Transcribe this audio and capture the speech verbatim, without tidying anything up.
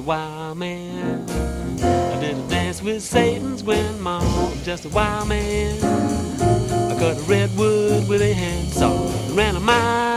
wild man. I did a dance with Satan's grandma. I'm just a wild man. I cut a redwood with a handsaw and ran a mile.